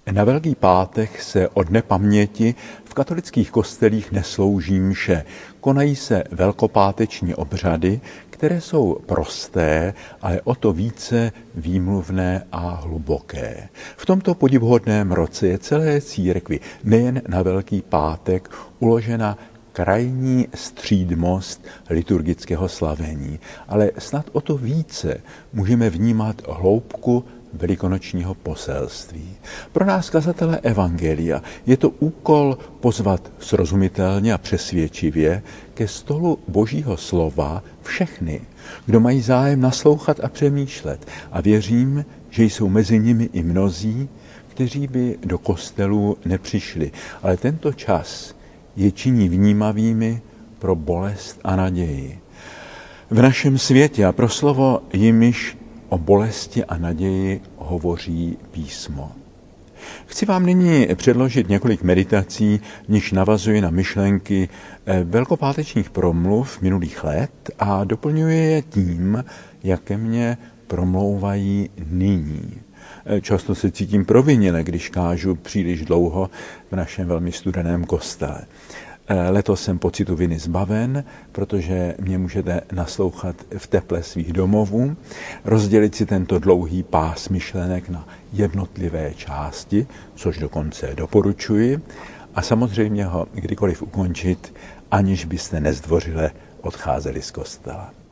Na Velký pátek se od nepaměti v katolických kostelích neslouží mše. Konají se velkopáteční obřady, které jsou prosté, ale o to více výmluvné a hluboké. V tomto podivuhodném roce je celé církvi nejen na Velký pátek uložena krajní střídmost liturgického slavení, ale snad o to více můžeme vnímat hloubku velikonočního poselství. Pro nás kazatele evangelia je to úkol pozvat srozumitelně a přesvědčivě ke stolu Božího slova všechny, kdo mají zájem naslouchat a přemýšlet. A věřím, že jsou mezi nimi i mnozí, kteří by do kostelů nepřišli. Ale tento čas je činí vnímavými pro bolest a naději. V našem světě a pro slovo jimiž o bolesti a naději hovoří písmo. Chci vám nyní předložit několik meditací, v nichž navazuji na myšlenky velkopátečních promluv minulých let a doplňuji je tím, jak ke mně promlouvají nyní. Často se cítím provinile, když kážu příliš dlouho v našem velmi studeném kostele. Letos jsem pocitu viny zbaven, protože mě můžete naslouchat v teple svých domovů, rozdělit si tento dlouhý pás myšlenek na jednotlivé části, což dokonce doporučuji, a samozřejmě ho kdykoliv ukončit, aniž byste nezdvořile odcházeli z kostela.